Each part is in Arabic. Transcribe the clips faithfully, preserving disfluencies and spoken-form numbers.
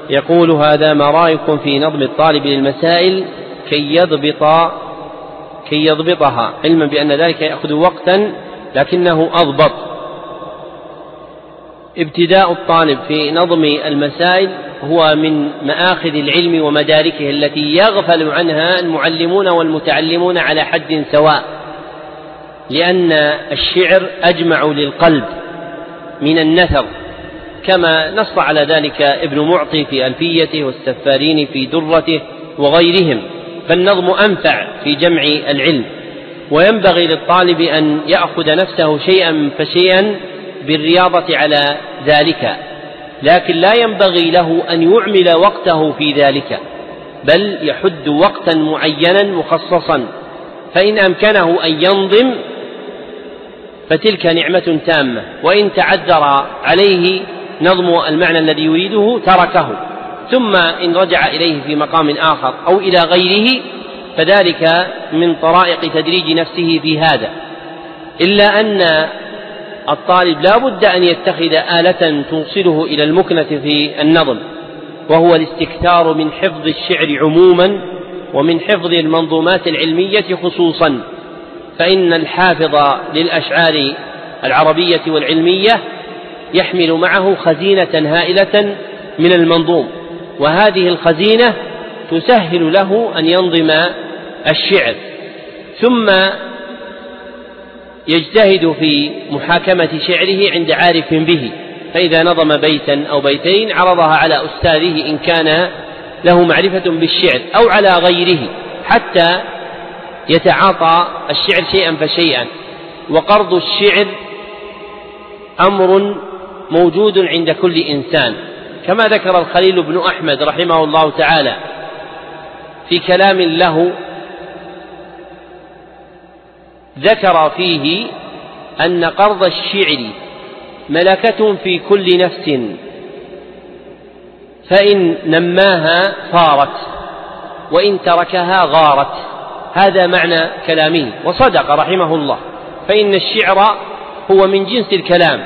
يقول: هذا ما رأيكم في نظم الطالب للمسائل كي يضبط كي يضبطها، علما بأن ذلك يأخذ وقتا لكنه أضبط. ابتداء الطالب في نظم المسائل هو من مآخذ العلم ومداركه التي يغفل عنها المعلمون والمتعلمون على حد سواء، لأن الشعر أجمع للقلب من النثر، كما نص على ذلك ابن معطي في ألفيته والسفارين في درته وغيرهم، فالنظم أنفع في جمع العلم. وينبغي للطالب أن يأخذ نفسه شيئا فشيئا بالرياضة على ذلك، لكن لا ينبغي له أن يعمل وقته في ذلك، بل يحد وقتا معينا مخصصا، فإن أمكنه أن ينظم فتلك نعمة تامة، وإن تعذر عليه نظم المعنى الذي يريده تركه، ثم إن رجع إليه في مقام آخر أو إلى غيره فذلك من طرائق تدريج نفسه في هذا. إلا أن الطالب لا بد أن يتخذ آلة توصله إلى المكنة في النظم، وهو الاستكثار من حفظ الشعر عموما ومن حفظ المنظومات العلمية خصوصا، فإن الحافظ للأشعار العربية والعلمية يحمل معه خزينة هائلة من المنظوم، وهذه الخزينة تسهل له أن ينظم الشعر، ثم يجتهد في محاكمة شعره عند عارف به، فإذا نظم بيتا أو بيتين عرضها على أستاذه إن كان له معرفة بالشعر أو على غيره، حتى يتعاطى الشعر شيئا فشيئا. وقرض الشعر أمر موجود عند كل إنسان، كما ذكر الخليل بن أحمد رحمه الله تعالى في كلام له، ذكر فيه أن قرض الشعر ملكة في كل نفس، فإن نماها صارت وإن تركها غارت. هذا معنى كلامه، وصدق رحمه الله، فإن الشعر هو من جنس الكلام،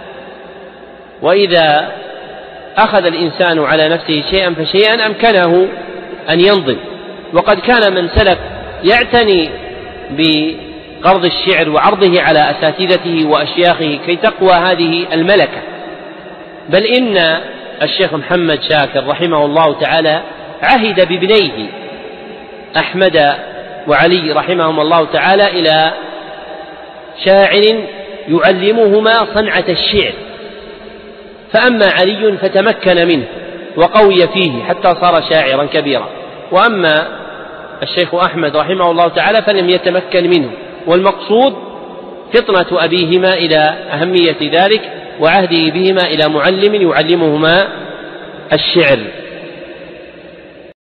وإذا أخذ الإنسان على نفسه شيئا فشيئا أمكنه أن ينظم. وقد كان من سلف يعتني بقرض الشعر وعرضه على أساتذته وأشياخه كي تقوى هذه الملكة، بل إن الشيخ محمد شاكر رحمه الله تعالى عهد بابنيه أحمد وعلي رحمهم الله تعالى إلى شاعر يعلمهما صنعة الشعر، فأما علي فتمكن منه وقوي فيه حتى صار شاعرا كبيرا، وأما الشيخ أحمد رحمه الله تعالى فلم يتمكن منه. والمقصود فطنة أبيهما إلى أهمية ذلك وعهده بهما إلى معلم يعلمهما الشعر.